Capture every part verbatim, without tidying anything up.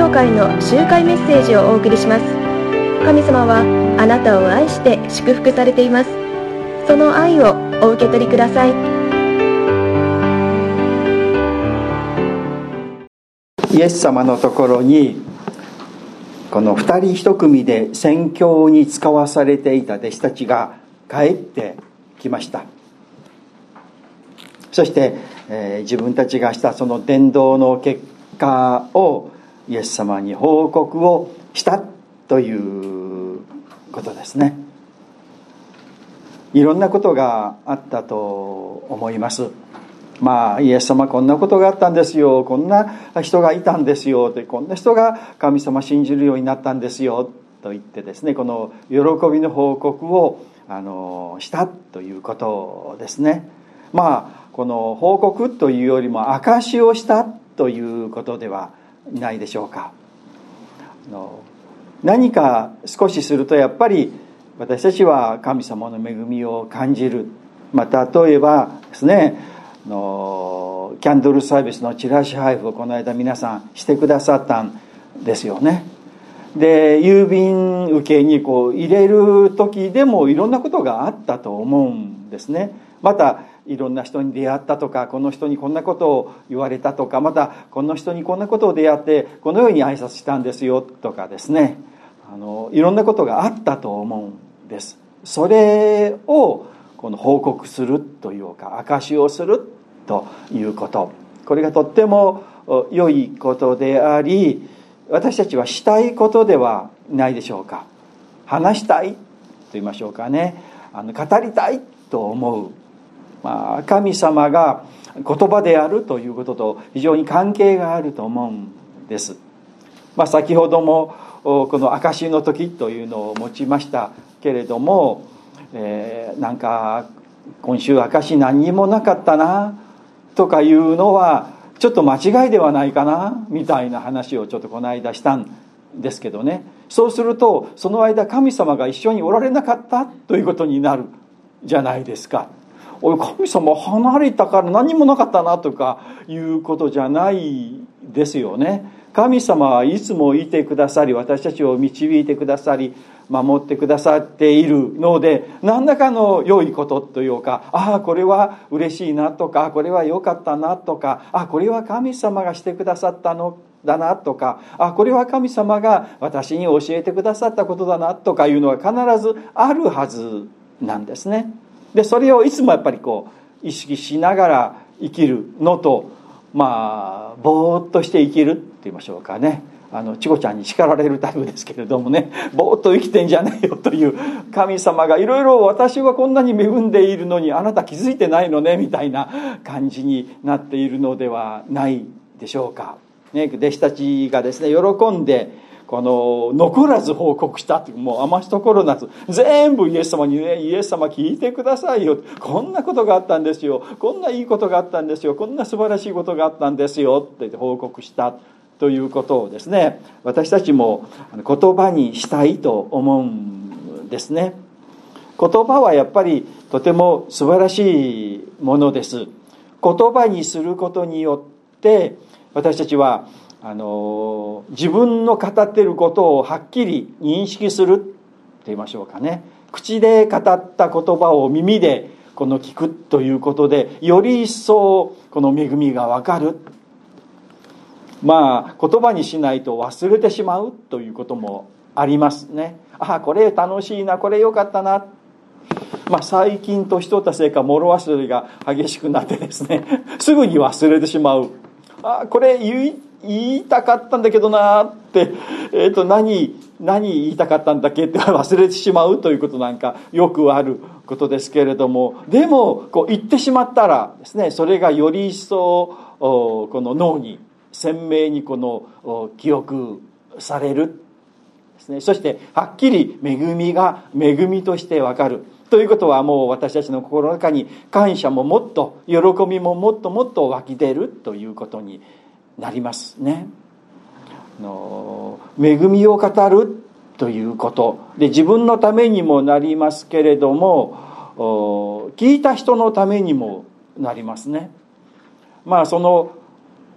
教会の集会メッセージをお送りします。神様はあなたを愛して祝福されています。その愛をお受け取りください。 イエス様のところにこの二人一組で宣教に使わされていた弟子たちが帰ってきました。そして、えー、自分たちがしたその伝道の結果をイエス様に報告をしたということですね。いろんなことがあったと思います。まあイエス様こんなことがあったんですよ、こんな人がいたんですよ、こんな人が神様信じるようになったんですよと言ってですね、この喜びの報告をあのしたということですね。まあこの報告というよりも証しをしたということではないでしょうか。あの何か少しするとやっぱり私たちは神様の恵みを感じる。また例えばですね、のキャンドルサービスのチラシ配布をこの間皆さんしてくださったんですよね。で郵便受けにこう入れる時でもいろんなことがあったと思うんですね。またいろんな人に出会ったとか、この人にこんなことを言われたとか、またこの人にこんなことを出会ってこのように挨拶したんですよとかですね、あのいろんなことがあったと思うんです。それをこの報告するというか証しをするということ、これがとっても良いことであり、私たちはしたいことではないでしょうか。話したいと言いましょうかね、あの語りたいと思う、まあ、神様が言葉であるということと非常に関係があると思うんです。まあ、先ほどもこの証しの時というのを持ちましたけれども、えー、なんか今週証し何にもなかったなとかいうのはちょっと間違いではないかなみたいな話をちょっとこの間したんですけどね。そうするとその間神様が一緒におられなかったということになるじゃないですか。おい、神様離れたから何もなかったなとかいうことじゃないですよね。神様はいつもいてくださり、私たちを導いてくださり、守ってくださっているので、何らかの良いことというか、ああこれは嬉しいなとか、これは良かったなとか、あこれは神様がしてくださったのだなとか、あこれは神様が私に教えてくださったことだなとかいうのは必ずあるはずなんですね。でそれをいつもやっぱりこう意識しながら生きるのと、まあぼーっとして生きるって言いましょうかね、あのチコちゃんに叱られるタイプですけれどもね、ぼーっと生きてんじゃねえよという、神様がいろいろ私はこんなに恵んでいるのにあなた気づいてないのねみたいな感じになっているのではないでしょうか、ね、弟子たちがですね喜んでこの残らず報告したって、もう余すところなく全部イエス様にね、イエス様聞いてくださいよ、こんなことがあったんですよ、こんないいことがあったんですよ、こんな素晴らしいことがあったんですよって報告したということをですね、私たちも言葉にしたいと思うんですね。言葉はやっぱりとても素晴らしいものです。言葉にすることによって私たちはあの自分の語っていることをはっきり認識すると言いましょうかね。口で語った言葉を耳でこの聞くということでより一層この恵みがわかる。まあ言葉にしないと忘れてしまうということもありますね。ああこれ楽しいな、これ良かったな。まあ最近年取ったせいか物忘れが激しくなってですねすぐに忘れてしまう。ああこれ言い言いたかったんだけどなって、えー、と何何言いたかったんだっけって忘れてしまうということなんかよくあることですけれども、でもこう言ってしまったらですね、それがより一層この脳に鮮明にこの記憶されるですね。そしてはっきり恵みが恵みとしてわかるということは、もう私たちの心の中に感謝ももっと喜びももっともっと湧き出るということになりますね。の恵みを語るということで自分のためにもなりますけれども、聞いた人のためにもなりますね。まあその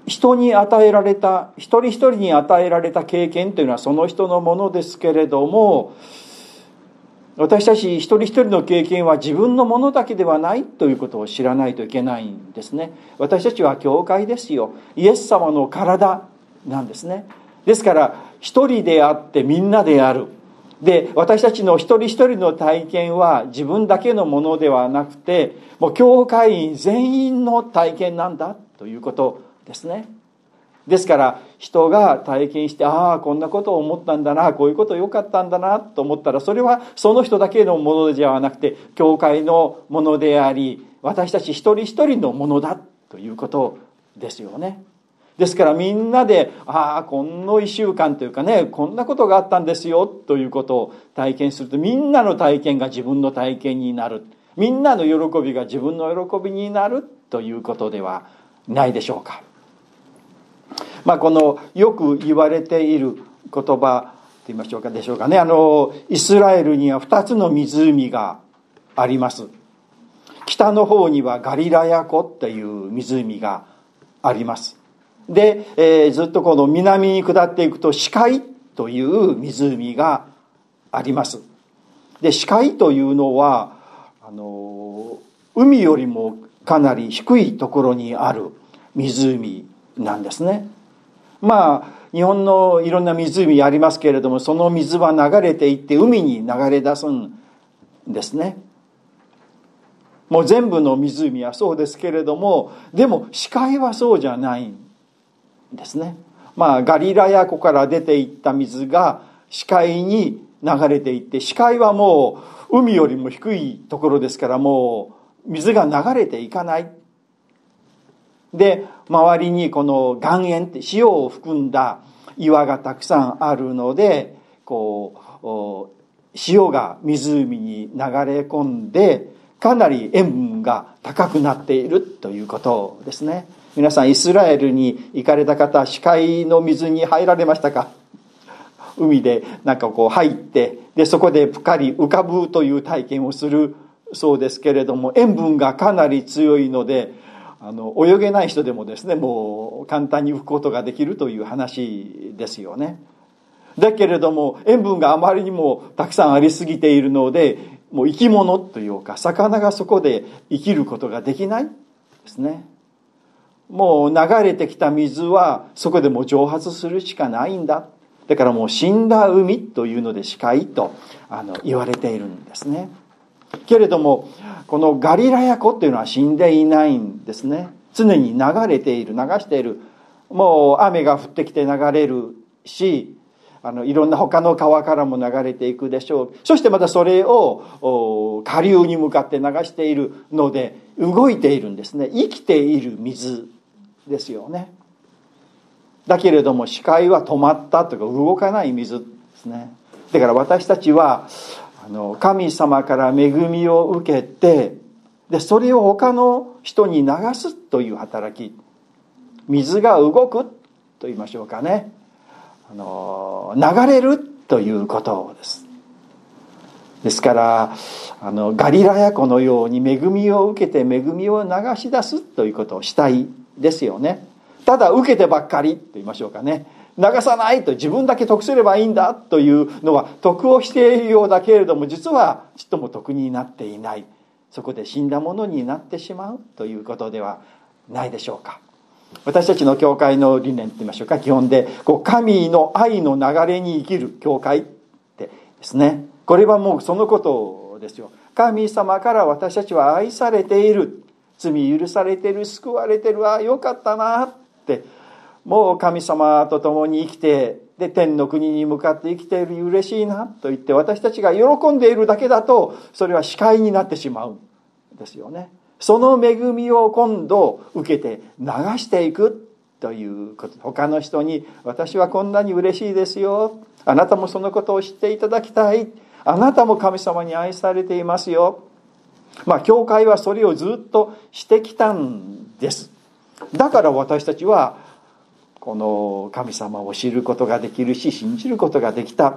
人に与えられた、一人一人に与えられた経験というのはその人のものですけれども、私たち一人一人の経験は自分のものだけではないということを知らないといけないんですね。私たちは教会ですよ。イエス様の体なんですね。ですから一人であってみんなである。で、私たちの一人一人の体験は自分だけのものではなくて、もう教会員全員の体験なんだということですね。ですから人が体験して、ああこんなことを思ったんだな、こういうこと良かったんだなと思ったら、それはその人だけのものではなくて教会のものであり、私たち一人一人のものだということですよね。ですからみんなで、ああこの一週間というかね、こんなことがあったんですよということを体験すると、みんなの体験が自分の体験になる、みんなの喜びが自分の喜びになるということではないでしょうか。まあ、このよく言われている言葉と言いましょうかでしょうかね。あのイスラエルには二つの湖があります。北の方にはガリラヤ湖という湖があります。で、えー、ずっとこの南に下っていくとシカイという湖があります。で、シカイというのはあの海よりもかなり低いところにある湖なんですね。まあ日本のいろんな湖ありますけれども、その水は流れていって海に流れ出すんですね。もう全部の湖はそうですけれども、でも死海はそうじゃないんですね。まあガリラヤ湖から出ていった水が死海に流れていって、死海はもう海よりも低いところですから、もう水が流れていかない。で、周りにこの岩塩って塩を含んだ岩がたくさんあるので、こう塩が湖に流れ込んで、かなり塩分が高くなっているということですね。皆さんイスラエルに行かれた方、死海の水に入られましたか？海でなんかこう入って、でそこでぷかり浮かぶという体験をするそうですけれども、塩分がかなり強いので、あの泳げない人でもですね、もう簡単に浮くことができるという話ですよね。だけれども塩分があまりにもたくさんありすぎているので、もう生き物というか魚がそこで生きることができないですね。もう流れてきた水はそこでもう蒸発するしかないんだ。だからもう死んだ海というので死海とあの言われているんですね。けれどもこのガリラヤ湖っていうのは死んでいないんですね。常に流れている、流している。もう雨が降ってきて流れるし、あのいろんな他の川からも流れていくでしょう。そしてまたそれを下流に向かって流しているので動いているんですね。生きている水ですよね。だけれども死海は止まったというか動かない水ですね。だから私たちはあの神様から恵みを受けて、でそれを他の人に流すという働き、水が動くと言いましょうかね、あの流れるということです。ですからあのガリラヤ湖のように恵みを受けて恵みを流し出すということをしたいですよね。ただ受けてばっかりと言いましょうかね、流さないと、自分だけ得すればいいんだというのは得をしているようだけれども、実はちっとも得になっていない。そこで死んだものになってしまうということではないでしょうか。私たちの教会の理念と言いましょうか、基本でこう神の愛の流れに生きる教会ってですね、これはもうそのことですよ。神様から私たちは愛されている、罪許されている、救われている、ああよかったなって、もう神様と共に生きて、で天の国に向かって生きている、嬉しいなと言って私たちが喜んでいるだけだと、それは視界になってしまうんですよね。その恵みを今度受けて流していくということ、他の人に私はこんなに嬉しいですよ、あなたもそのことを知っていただきたい、あなたも神様に愛されていますよ。まあ教会はそれをずっとしてきたんです。だから私たちはこの神様を知ることができるし、信じることができた。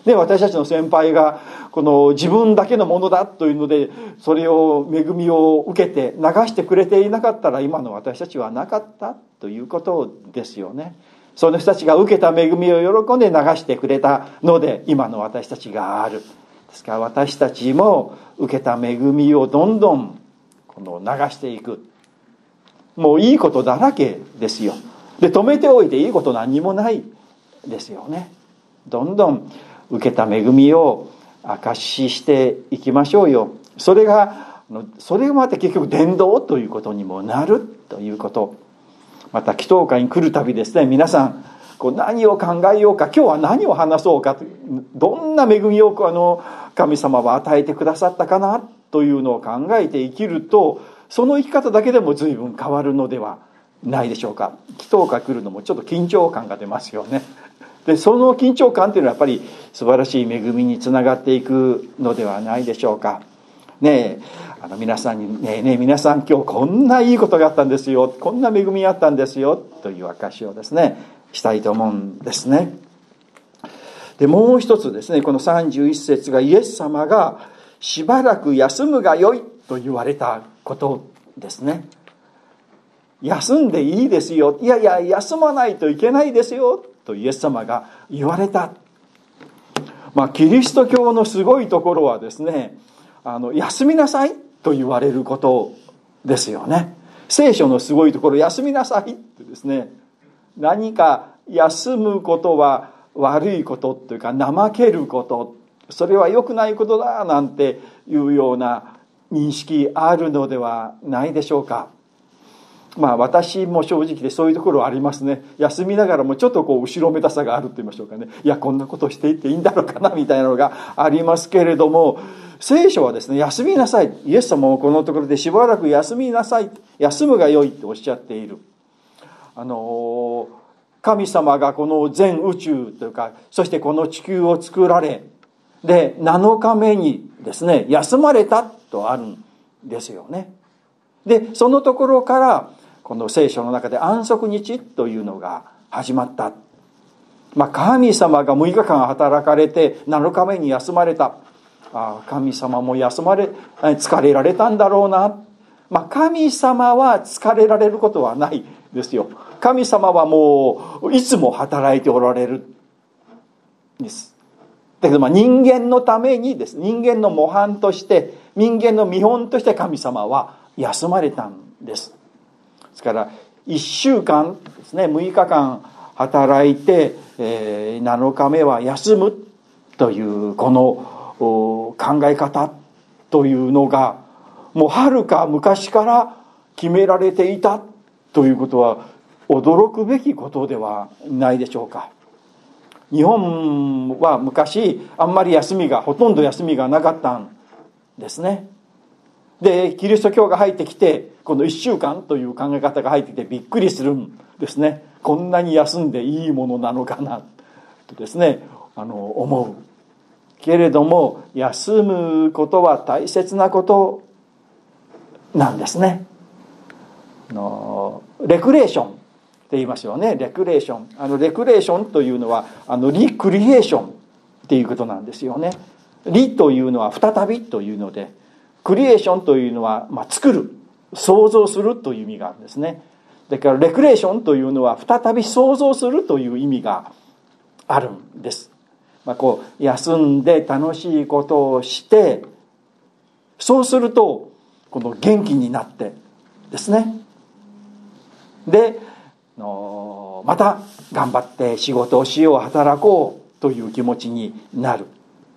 で、私たちの先輩がこの自分だけのものだというので、それを恵みを受けて流してくれていなかったら、今の私たちはなかったということですよね。その人たちが受けた恵みを喜んで流してくれたので、今の私たちがある。ですから私たちも受けた恵みをどんどんこの流していく。もういいことだらけですよ。で、止めておいていいこと何にもないですよね。どんどん受けた恵みを証ししていきましょうよ。それがそれがまた結局伝道ということにもなるということ。また祈祷会に来るたびですね、皆さんこう何を考えようか、今日は何を話そうか、どんな恵みをあの神様は与えてくださったかなというのを考えて生きると、その生き方だけでも随分変わるのではないでしょうか。祈祷会来るのもちょっと緊張感が出ますよね。で、その緊張感というのはやっぱり素晴らしい恵みにつながっていくのではないでしょうか。ねえ、あの皆さんにねえねえ皆さん今日こんないいことがあったんですよ、こんな恵みがあったんですよという証しをですねしたいと思うんですね。で、もう一つですね、このさんじゅういっ節がイエス様がしばらく休むがよいと言われたことですね。休んでいいですよ、いやいや休まないといけないですよとイエス様が言われた。まあキリスト教のすごいところはですね、あの休みなさいと言われることですよね。聖書のすごいところ、休みなさいってですね、何か休むことは悪いことというか怠けること、それは良くないことだなんていうような認識あるのではないでしょうか。まあ私も正直でそういうところはありますね。休みながらもちょっとこう後ろめたさがあると言いましょうかね。いやこんなことしていっていいんだろうかなみたいなのがありますけれども、聖書はですね、休みなさい、イエス様もこのところでしばらく休みなさい、休むがよいっておっしゃっている。あの神様がこの全宇宙というか、そしてこの地球を作られ、でなのかめにですね休まれたとあるんですよね。でそのところからこの聖書の中で安息日というのが始まった。まあ、神様がむいかかん働かれてなのかめに休まれた。ああ、神様も休まれ疲れられたんだろうな。まあ、神様は疲れられることはないですよ。神様はもういつも働いておられるんです。だけどまあ人間のためにです、人間の模範として人間の見本として神様は休まれたんです。ですからいっしゅうかんですね、むいかかん働いて、えー、なのかめは休むというこの考え方というのがもうはるか昔から決められていたということは驚くべきことではないでしょうか。日本は昔あんまり休みがほとんど休みがなかったんですね。でキリスト教が入ってきてこのいっしゅうかんという考え方が入ってきてびっくりするんですね。こんなに休んでいいものなのかなとですねあの思うけれども、休むことは大切なことなんですね。あのレクレーションって言いますよね。レクレーション、あのレクレーションというのはあのリクリエーションっていうことなんですよね。リというのは再びというので、クリエーションというのは、まあ、作る、創造するという意味があるんですね。だからレクレーションというのは再び創造するという意味があるんです。まあ、こう休んで楽しいことをして、そうするとこの元気になってですね、でまた頑張って仕事をしよう、働こうという気持ちになる。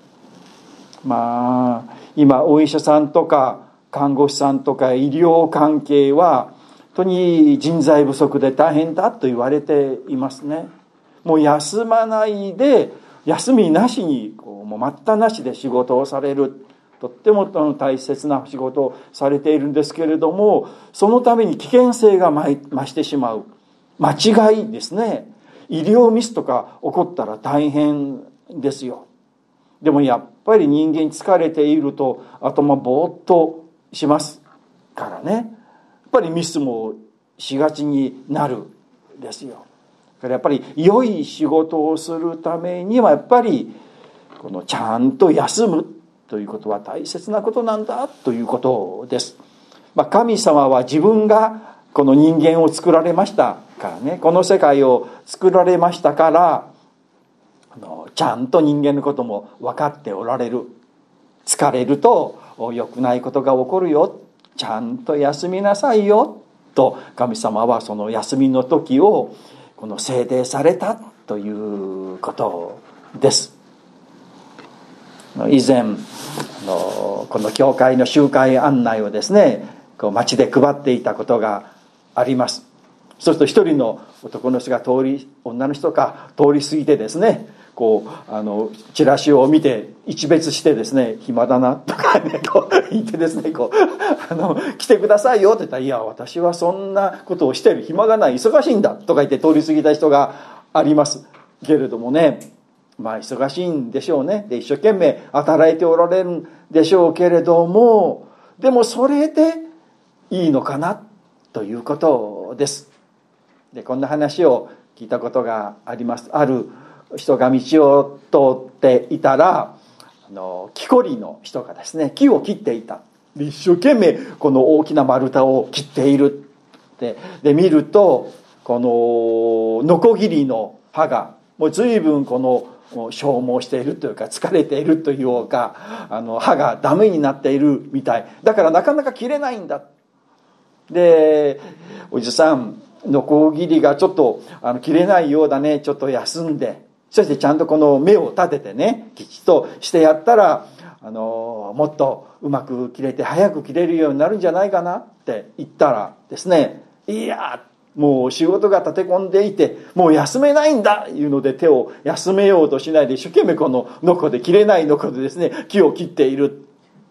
まあ今お医者さんとか看護師さんとか医療関係は本当に人材不足で大変だと言われていますね。もう休まないで、休みなしにこうもう待ったなしで仕事をされる、とっても大切な仕事をされているんですけれども、そのために危険性が増してしまう。間違いですね。医療ミスとか起こったら大変ですよ。でもやっぱり人間疲れていると頭ぼーっとしますからね。やっぱりミスもしがちになるですよ。やっぱり良い仕事をするためにはやっぱりこのちゃんと休むということは大切なことなんだということです。まあ、神様は自分がこの人間を作られましたからね、この世界を作られましたから、あのちゃんと人間のことも分かっておられる。疲れると良くないことが起こるよ、ちゃんと休みなさいよと、神様はその休みの時をこの制定されたということです。以前あのこの教会の集会案内をですね、こう街で配っていたことがあります。そうすると一人の男の人が通り女の人か通り過ぎてですね、こうあのチラシを見て一別してですね、暇だなとかね、こう言ってですね、こうあの来てくださいよって言ったら、いや私はそんなことをしてる暇がない、忙しいんだとか言って通り過ぎた人がありますけれどもね、まあ忙しいんでしょうね。で一生懸命働いておられるんでしょうけれども、でもそれでいいのかなということです。でこんな話を聞いたことがあります。ある人が道を通っていたら、あの木こりの人がですね、木を切っていた。で一生懸命この大きな丸太を切っている。でで見るとこのノコギリの刃がもう随分この消耗しているというか疲れているというか、あの刃がダメになっているみたいだからなかなか切れないんだ。でおじさん、ノコギリがちょっとあの切れないようだね、ちょっと休んで、そしてちゃんとこの目を立ててね、きちっとしてやったらあのもっとうまく切れて早く切れるようになるんじゃないかなって言ったらですね、いやもう仕事が立て込んでいてもう休めないんだいうので、手を休めようとしないで一生懸命このノコで、切れないノコでですね木を切っている。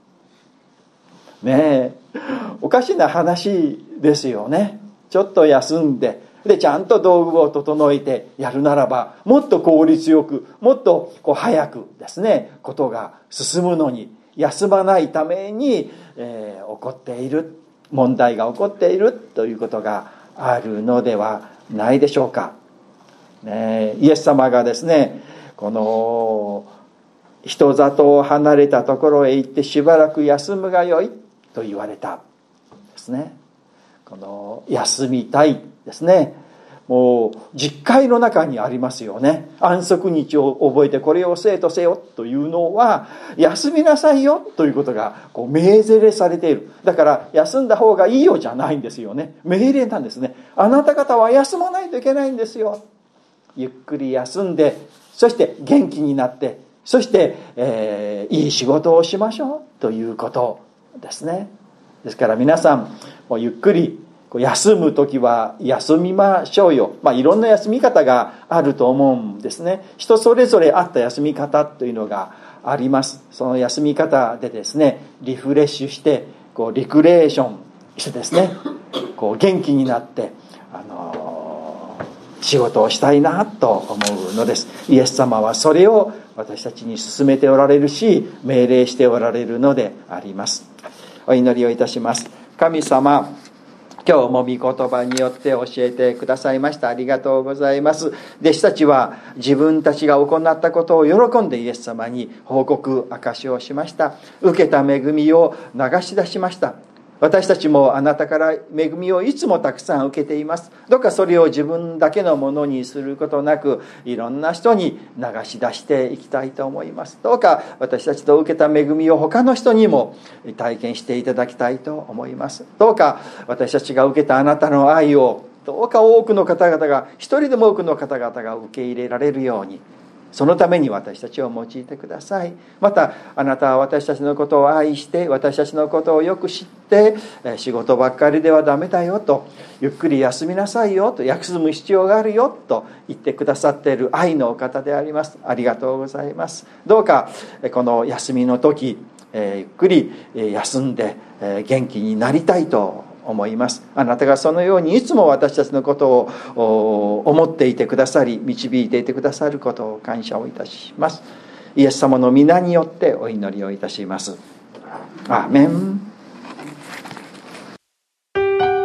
ねえ、おかしな話ですよね。ちょっと休んで、でちゃんと道具を整えてやるならば、もっと効率よく、もっとこう早くですねことが進むのに、休まないために、えー、起こっている問題が起こっているということがあるのではないでしょうか。ね、イエス様がですね、この人里を離れたところへ行ってしばらく休むがよいと言われたですね。この休みたいですね、もう実会の中にありますよね。安息日を覚えてこれをせえとせよというのは、休みなさいよということがこう命令されている。だから休んだ方がいいよじゃないんですよね。命令なんですね。あなた方は休まないといけないんですよ。ゆっくり休んで、そして元気になって、そして、えー、いい仕事をしましょうということですね。ですから皆さんもうゆっくり休むときは休みましょうよ。まあいろんな休み方があると思うんですね。人それぞれあった休み方というのがあります。その休み方でですね、リフレッシュしてこうリクレーションしてですね、こう元気になってあのー、仕事をしたいなと思うのです。イエス様はそれを私たちに勧めておられるし、命令しておられるのであります。お祈りをいたします。神様、今日も御言葉によって教えてくださいました。ありがとうございます。弟子たちは自分たちが行ったことを喜んでイエス様に報告証しをしました。受けた恵みを流し出しました。私たちもあなたから恵みをいつもたくさん受けています。どうかそれを自分だけのものにすることなく、いろんな人に流し出していきたいと思います。どうか私たちと受けた恵みを他の人にも体験していただきたいと思います。どうか私たちが受けたあなたの愛を、どうか多くの方々が、一人でも多くの方々が受け入れられるように、そのために私たちを用いてください。またあなたは私たちのことを愛して、私たちのことをよく知って、仕事ばっかりではダメだよと、ゆっくり休みなさいよと、休む必要があるよと言ってくださっている愛のお方であります。ありがとうございます。どうかこの休みの時、ゆっくり休んで元気になりたいと思います。あなたがそのようにいつも私たちのことを思っていてくださり、導いていてくださることを感謝をいたします。イエス様の皆によってお祈りをいたします。アーメン。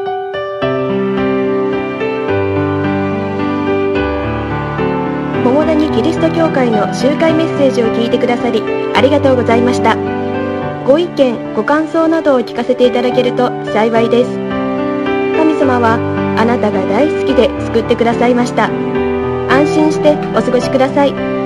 桃原にキリスト教会の集会メッセージを聞いてくださりありがとうございました。ご意見ご感想などを聞かせていただけると幸いです。神様はあなたが大好きで救ってくださいました。安心してお過ごしください。